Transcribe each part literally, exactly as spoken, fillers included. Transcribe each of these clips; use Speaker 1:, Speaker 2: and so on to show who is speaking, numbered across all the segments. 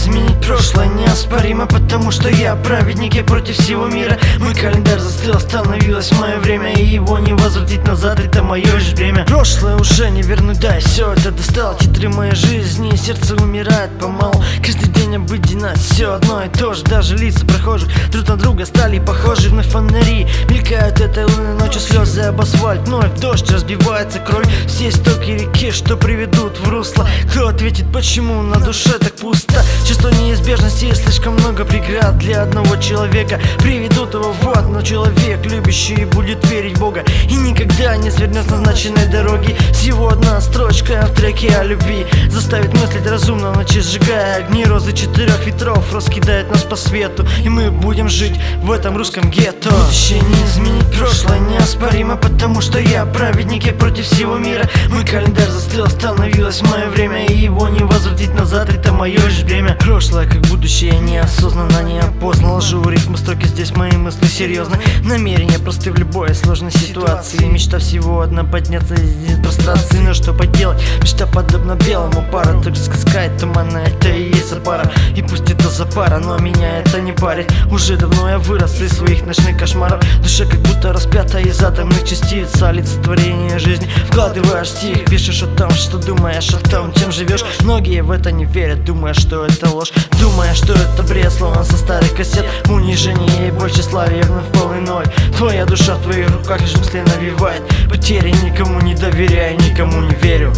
Speaker 1: изменить прошлое неоспоримо, потому что я праведник, я против всего мира. Мой календарь застыл, остановилось мое время, и его не возвратить назад, это мое же время. Прошлое уже не вернуть, да, все это достал. Титры моей жизни, сердце умирает помалу. Каждый день обыденно, все одно и то же. Даже лица прохожих друг на друга стали похожи. Вновь фонари мелькают этой лунной ночью, слезы об асфальт, вновь дождь, разбивается кровь. Все истоки реки, что приведут в русло. Кто ответит, почему на душе так пусто? Чувство неизбежности и слишком много преград для одного человека приведут его в ад. Но человек, любящий, будет верить в Бога и никогда не свернет с назначенной дороги. Всего одна строчка в треке о любви заставит мыслить разумно, в ночи сжигая огни. Розы четырех ветров раскидает нас по свету, и мы будем жить в этом русском гетто. Будущее не изменить прошлое неоспоримо, потому что я праведник, я против всего мира. Мой календарь застыл, остановилось мое время, и его не возвратить назад, это мое же время. Прошлое как будущее неосознанно, неопознанно. Ложу ритм строки, здесь мои мысли серьезны. Намерения просты в любой сложной ситуации. Мечта всего одна — подняться из прострации. Но что поделать, мечта подобна белому пару. Так же скаскает туманно, это и есть запара. И пусть это запара, но меня это не парит. Уже давно я вырос из своих ночных кошмаров. Душа как будто распята из атомных частиц. Олицетворение жизни вкладываешь в стих, пишешь о том, что думаешь, о том, чем живешь. Многие в это не верят, думая, что это ложь, думая, что это бред, словно со старых кассет. Унижение и боль, тщеславие вновь полный ноль. Твоя душа в твоих руках лишь мысли навевает потери. Никому не доверяю, никому не верю.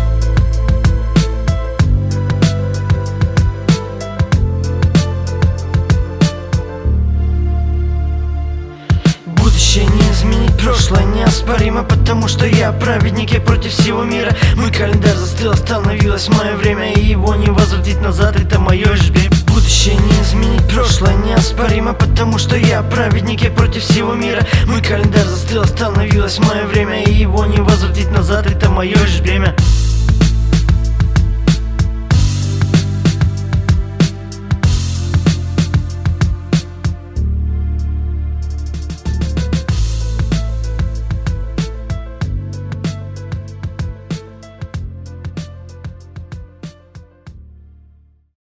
Speaker 1: Будущее не изменить прошлое неоспоримо, потому что я праведник, я против всего мира. Мой календарь застыл, остановилось мое время, и его не возвратить назад, это мое же время. Будущее не изменить прошлое неоспоримо, потому что я праведник, я против всего мира. Мой календарь застыл, остановилось мое время, и его не возвратить назад, это мое же время.